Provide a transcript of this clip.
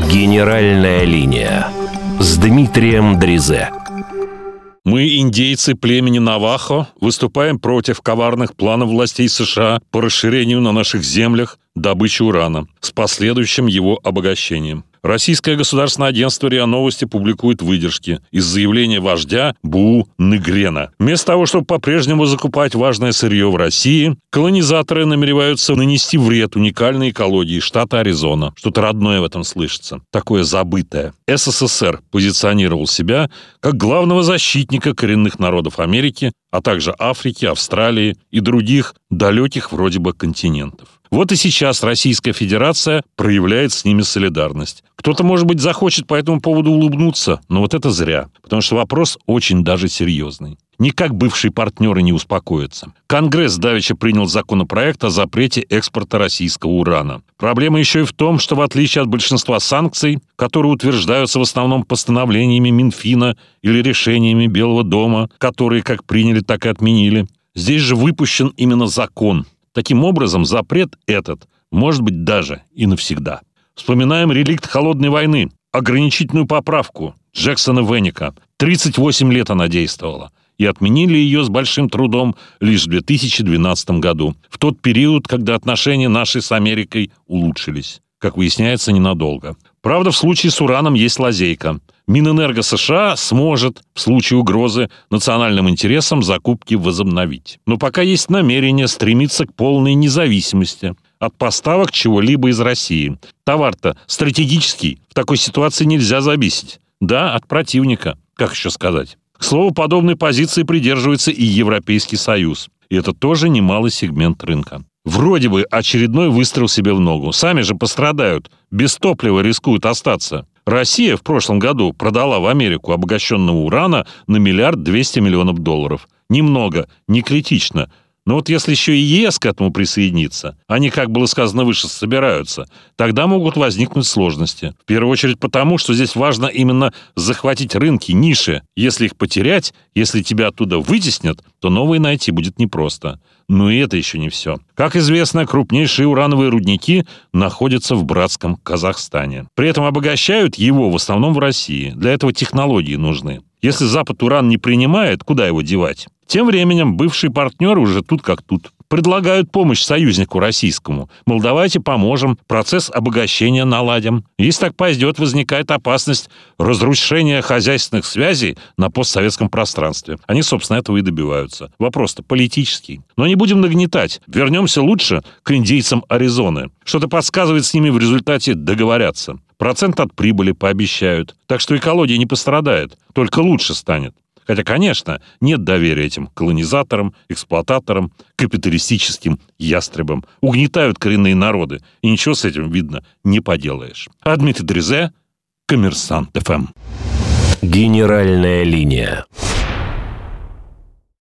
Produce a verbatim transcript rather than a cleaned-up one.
Генеральная линия с Дмитрием Дрезе. Мы, индейцы племени Навахо, выступаем против коварных планов властей США по расширению на наших землях добычи урана с последующим его обогащением. Российское государственное агентство РИА Новости публикует выдержки из заявления вождя Буу Нгрена. Вместо того, чтобы по-прежнему закупать важное сырье в России, колонизаторы намереваются нанести вред уникальной экологии штата Аризона. Что-то родное в этом слышится. Такое забытое. СССР позиционировал себя как главного защитника коренных народов Америки, а также Африки, Австралии и других далеких вроде бы континентов. Вот и сейчас Российская Федерация проявляет с ними солидарность. Кто-то, может быть, захочет по этому поводу улыбнуться, но вот это зря, потому что вопрос очень даже серьезный. Никак бывшие партнеры не успокоятся. Конгресс давеча принял законопроект о запрете экспорта российского урана. Проблема еще и в том, что в отличие от большинства санкций, которые утверждаются в основном постановлениями Минфина или решениями Белого дома, которые как приняли, так и отменили, здесь же выпущен именно закон. Таким образом, запрет этот может быть даже и навсегда. Вспоминаем реликт холодной войны, ограничительную поправку Джексона Веника. тридцать восемь лет она действовала. И отменили ее с большим трудом лишь в две тысячи двенадцатом году, в тот период, когда отношения наши с Америкой улучшились. Как выясняется, ненадолго. Правда, в случае с ураном есть лазейка. Минэнерго США сможет, в случае угрозы национальным интересам, закупки возобновить. Но пока есть намерение стремиться к полной независимости от поставок чего-либо из России. Товар-то стратегический, в такой ситуации нельзя зависеть. Да, от противника, как еще сказать. К слову, подобной позиции придерживается и Европейский Союз. И это тоже немалый сегмент рынка. Вроде бы очередной выстрел себе в ногу. Сами же пострадают. Без топлива рискуют остаться. Россия в прошлом году продала в Америку обогащенного урана на миллиард двести миллионов долларов. Немного, не критично. Но вот если еще и ЕС к этому присоединится, они, как было сказано выше, собираются, тогда могут возникнуть сложности. В первую очередь потому, что здесь важно именно захватить рынки, ниши. Если их потерять, если тебя оттуда вытеснят, то новые найти будет непросто. Но и это еще не все. Как известно, крупнейшие урановые рудники находятся в братском Казахстане. При этом обогащают его в основном в России. Для этого технологии нужны. Если Запад уран не принимает, куда его девать? Тем временем бывшие партнеры уже тут как тут. Предлагают помощь союзнику российскому. Мол, давайте поможем, процесс обогащения наладим. Если так пойдет, возникает опасность разрушения хозяйственных связей на постсоветском пространстве. Они, собственно, этого и добиваются. Вопрос-то политический. Но не будем нагнетать. Вернемся лучше к индейцам Аризоны. Что-то подсказывает, с ними в результате договорятся. Процент от прибыли пообещают. Так что экология не пострадает, только лучше станет. Хотя, конечно, нет доверия этим колонизаторам, эксплуататорам, капиталистическим ястребам. Угнетают коренные народы. И ничего с этим, видно, не поделаешь. А Дмитрий Дрезе, Коммерсант ФМ. Генеральная линия.